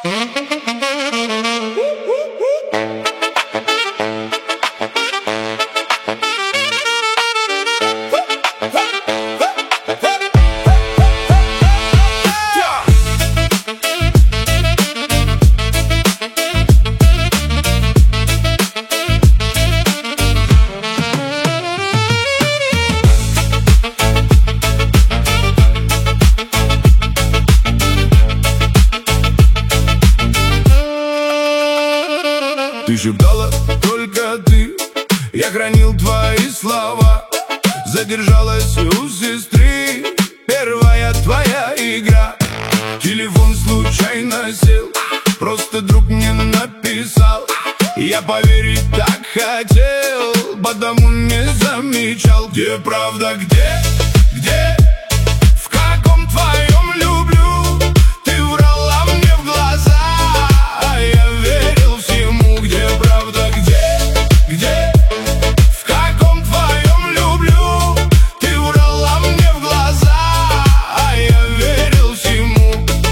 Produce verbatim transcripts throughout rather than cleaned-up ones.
Ты шептала только ты, я хранил твои слова. Задержалась у сестры первая твоя игра. Телефон случайно сел, просто друг мне написал. Я поверить так хотел, потому не замечал. Где правда, где, где, в каком твоем люблю? Ты врала мне в глаза, а я верил всему. Где правда, где, где, в каком твоем люблю? Ты врала мне в глаза, а я верил всему.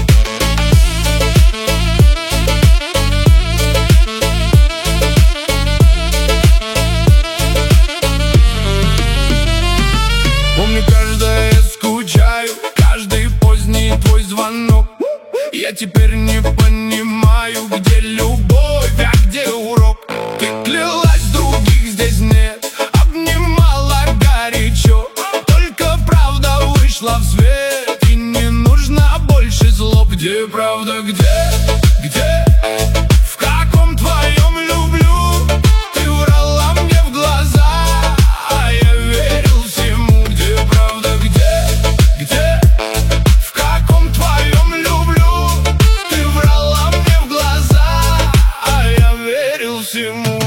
Помню, каждое скучаю, каждый поздний твой звонок. Я теперь не понимаю, где любовь, а где урок. Ты клялась, других здесь нет, обнимала горячо. Только правда вышла в свет, и не нужно больше злоб. Где правда, где, где, в каком твоем люблю? Ты врала мне в глаза, а я верил всему. Где правда, где, где, в каком твоем люблю? Ты врала мне в глаза, а я верил всему.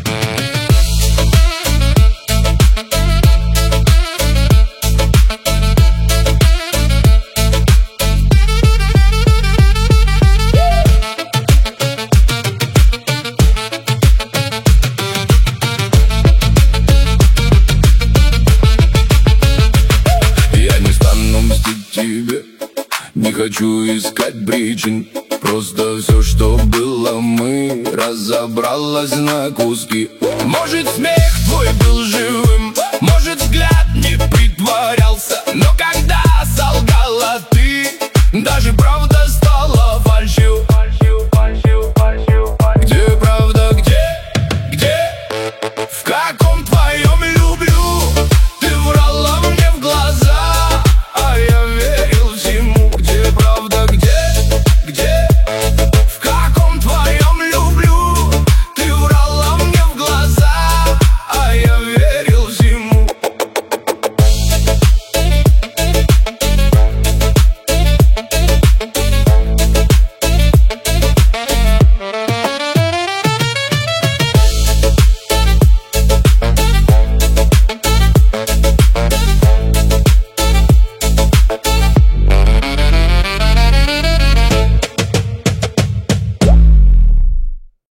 Я не стану мстить тебе, не хочу искать причин. Просто все, что было, мы разобралось на куски. Может, смех твой был живым, может, взгляд не притворялся, но когда солгала ты, даже правда